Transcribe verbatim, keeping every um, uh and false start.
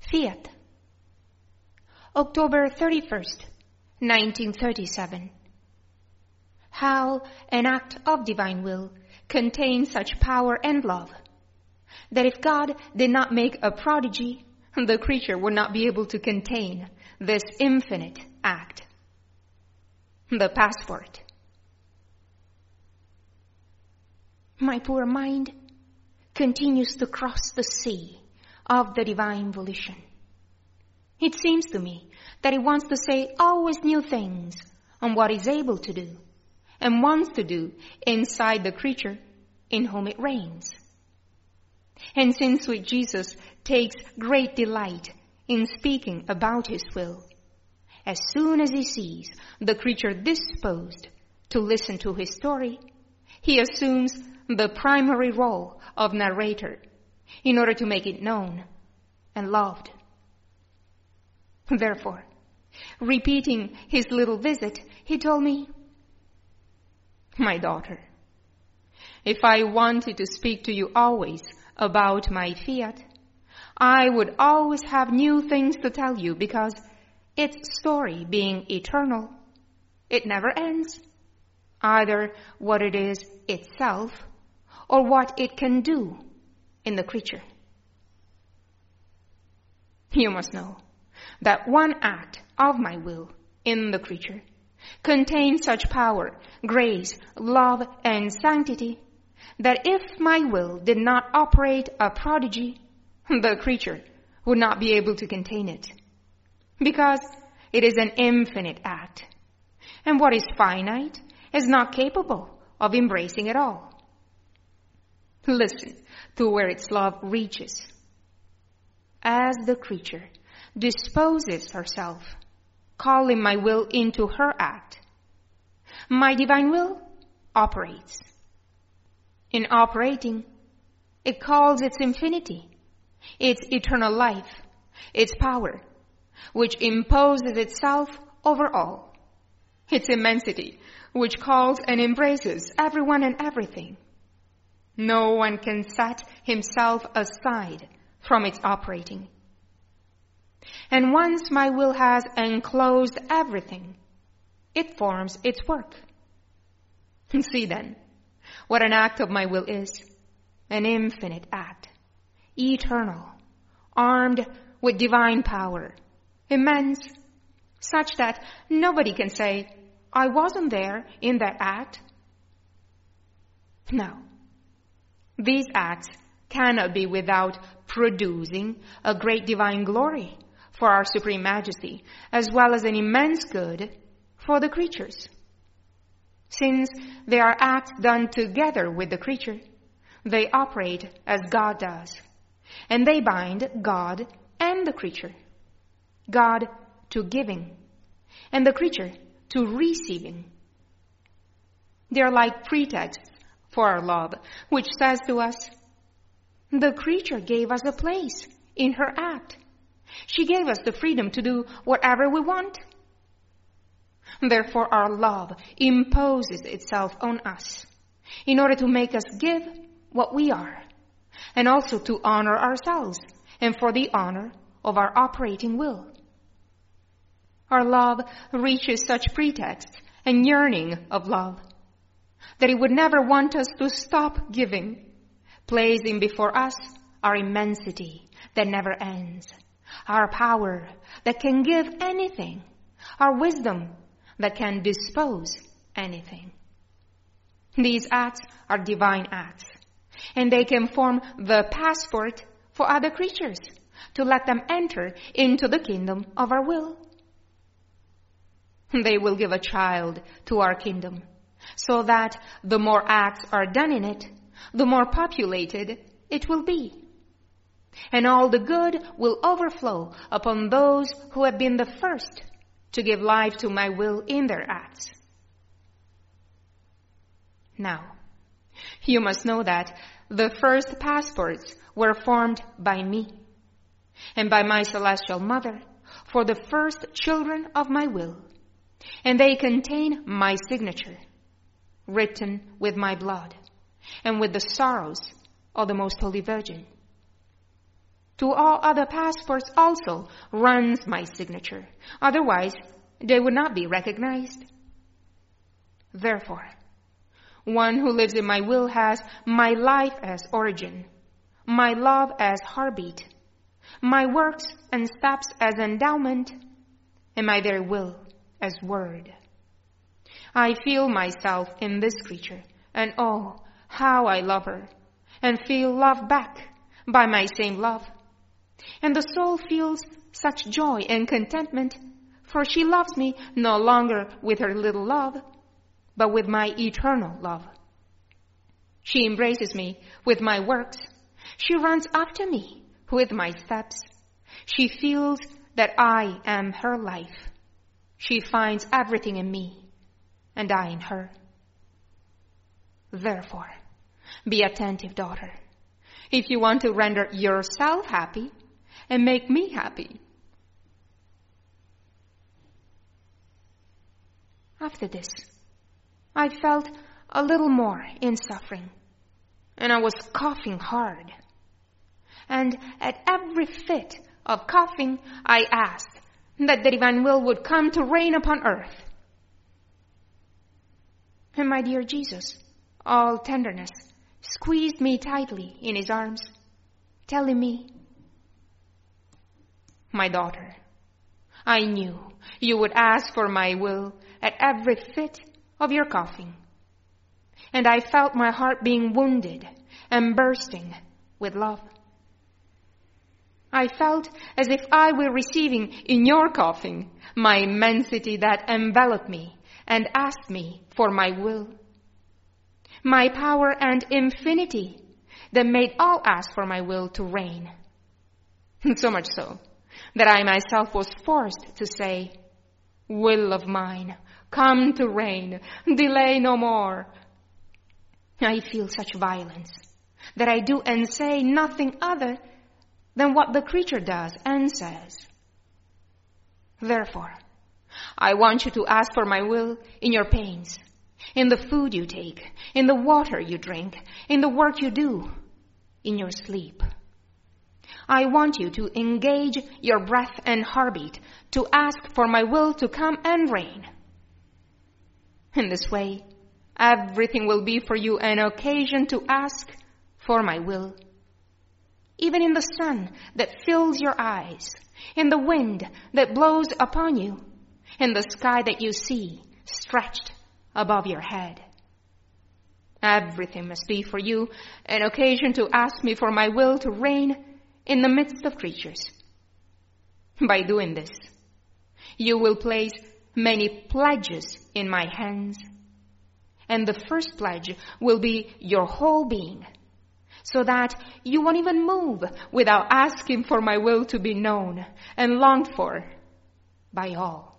Fiat. October thirty-first, nineteen thirty-seven. How an act of divine will contains such power and love that if God did not make a prodigy, the creature would not be able to contain this infinite act. The passport. My poor mind continues to cross the sea of the divine volition. It seems to me that it wants to say always new things on what it's able to do and wants to do inside the creature in whom it reigns. And since sweet Jesus takes great delight in speaking about his will, as soon as he sees the creature disposed to listen to his story, he assumes the primary role of narrator in order to make it known and loved. Therefore, repeating his little visit, he told me, "My daughter, if I wanted to speak to you always about my fiat, I would always have new things to tell you because its story being eternal, it never ends, either what it is itself or what it can do in the creature. You must know that one act of my will in the creature contains such power, grace, love, and sanctity that if my will did not operate a prodigy, the creature would not be able to contain it, because it is an infinite act, and what is finite is not capable of embracing it all. Listen to where its love reaches. As the creature disposes herself, calling my will into her act, my divine will operates. In operating, it calls its infinity, its eternal life, its power, which imposes itself over all, its immensity, which calls and embraces everyone and everything. No one can set himself aside from its operating. And once my will has enclosed everything, it forms its work. See then, what an act of my will is, an infinite act, eternal, armed with divine power, immense, such that nobody can say, I wasn't there in that act. No, these acts cannot be without producing a great divine glory for our Supreme Majesty, as well as an immense good for the creatures. Since they are acts done together with the creature, they operate as God does, and they bind God and the creature, God to giving, and the creature to receiving. They are like pretexts for our love, which says to us, the creature gave us a place in her act. She gave us the freedom to do whatever we want. Therefore, our love imposes itself on us in order to make us give what we are, and also to honor ourselves and for the honor of our operating will. Our love reaches such pretext and yearning of love that it would never want us to stop giving, placing before us our immensity that never ends, our power that can give anything, our wisdom that can dispose anything. These acts are divine acts, and they can form the passport for other creatures to let them enter into the kingdom of our will. They will give a child to our kingdom, so that the more acts are done in it, the more populated it will be. And all the good will overflow upon those who have been the first to give life to my will in their acts. Now, you must know that the first passports were formed by me and by my celestial mother for the first children of my will, and they contain my signature, written with my blood and with the sorrows of the Most Holy Virgin. To all other passports also runs my signature. Otherwise, they would not be recognized. Therefore, one who lives in my will has my life as origin, my love as heartbeat, my works and steps as endowment, and my very will as word. I feel myself in this creature, and oh, how I love her, and feel loved back by my same love. And the soul feels such joy and contentment, for she loves me no longer with her little love, but with my eternal love. She embraces me with my works. She runs after me with my steps. She feels that I am her life. She finds everything in me, and I in her. Therefore, be attentive, daughter, if you want to render yourself happy and make me happy. After this, I felt a little more in suffering, and I was coughing hard. And at every fit of coughing, I asked that the divine will would come to reign upon earth. And my dear Jesus, all tenderness, squeezed me tightly in his arms, telling me, my daughter, I knew you would ask for my will at every fit of your coughing. And I felt my heart being wounded and bursting with love. I felt as if I were receiving in your coughing my immensity that enveloped me and asked me for my will. My power and infinity that made all ask for my will to reign. So much so that I myself was forced to say, will of mine, come to reign, delay no more. I feel such violence that I do and say nothing other than what the creature does and says. Therefore, I want you to ask for my will in your pains, in the food you take, in the water you drink, in the work you do, in your sleep. I want you to engage your breath and heartbeat to ask for my will to come and reign. In this way, everything will be for you an occasion to ask for my will. Even in the sun that fills your eyes, in the wind that blows upon you, in the sky that you see stretched above your head. Everything must be for you an occasion to ask me for my will to reign in the midst of creatures. By doing this, you will place many pledges in my hands, and the first pledge will be your whole being, so that you won't even move without asking for my will to be known and longed for by all.